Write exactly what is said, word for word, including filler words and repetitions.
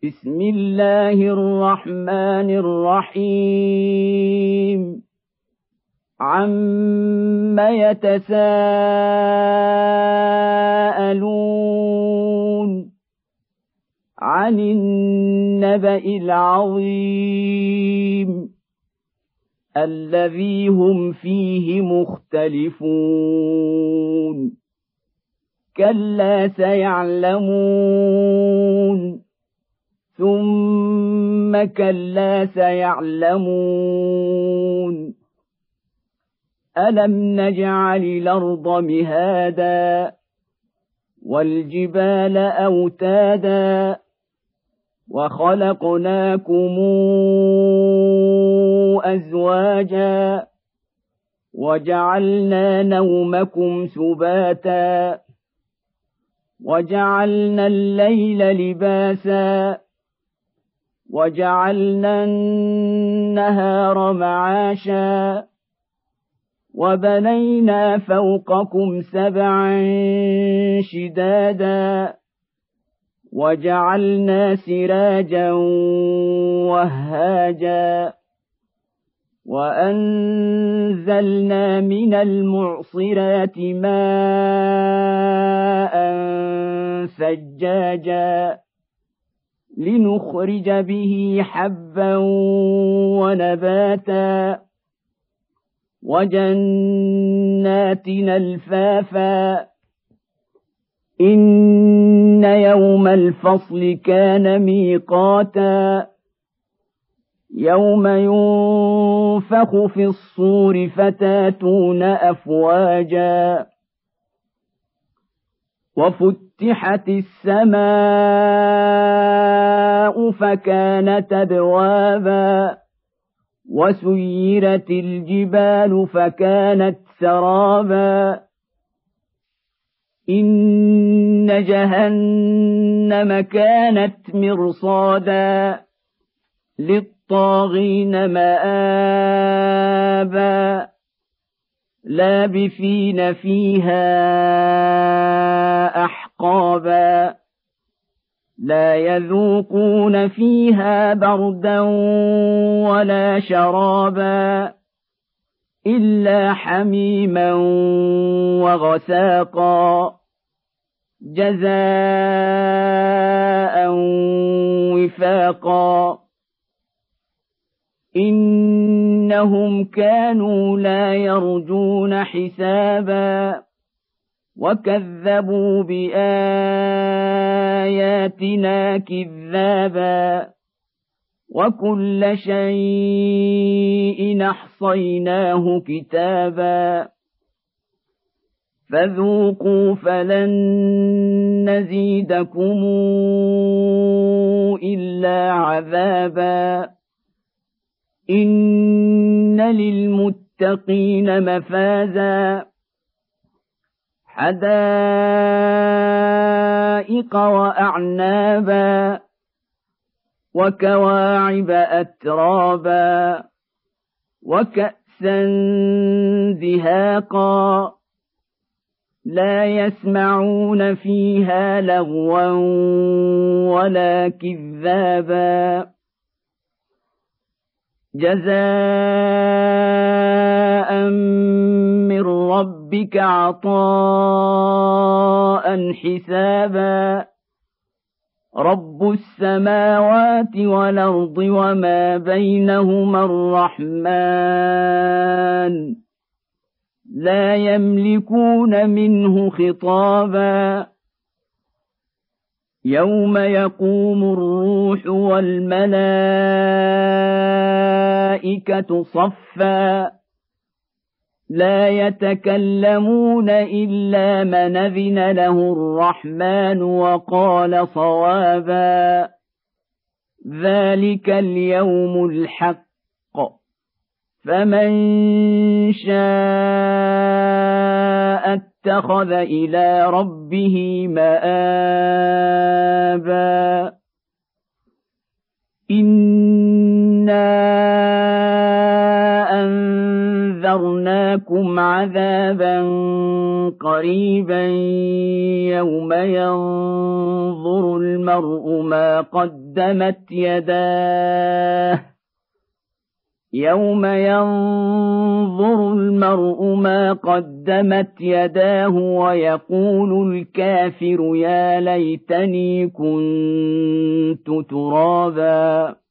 بسم الله الرحمن الرحيم عم يتساءلون عن النبأ العظيم الذي هم فيه مختلفون كلا سيعلمون ثم كلا سيعلمون ألم نجعل الأرض مهادا والجبال أوتادا وخلقناكم أزواجا وجعلنا نومكم سباتا وجعلنا الليل لباسا وجعلنا النهار معاشا وبنينا فوقكم سبعا شدادا وجعلنا سراجا وهاجا وأنزلنا من المعصرات ماء ثجاجا لنخرج به حبا ونباتا وجنات ألفافا إن يوم الفصل كان ميقاتا يوم ينفخ في الصور فتاتون أفواجا وفتحت السماء فكانت أبوابا وسيرت الجبال فكانت سرابا إن جهنم كانت مرصادا للطاغين مآبا لابثين فيها أحقابا لا يذوقون فيها بردا ولا شرابا إلا حميما وغساقا جزاء وفاقا إنهم كانوا لا يرجون حسابا وكذبوا بآياتنا كذابا وكل شيء أحصيناه كتابا فذوقوا فلن نزيدكم إلا عذابا إن للمتقين مفازا حدائق وأعنابا وكواعب أترابا وكأسا دهاقا لا يسمعون فيها لغوا ولا كذابا جزاء من ربك عطاء حسابا رب السماوات والأرض وما بينهما الرحمن لا يملكون منه خطابا يوم يقوم الروح والملائكة صفا لا يتكلمون إلا من أذن له الرحمن وقال صوابا ذلك اليوم الحق فمن شاء اتخذ إلى ربه مآبا إنا أنذرناكم لكم عذابا قريبا يوم ينظر المرء ما قدمت يداه يوم ينظر المرء ما قدمت يداه ويقول الكافر يا ليتني كنت ترابا.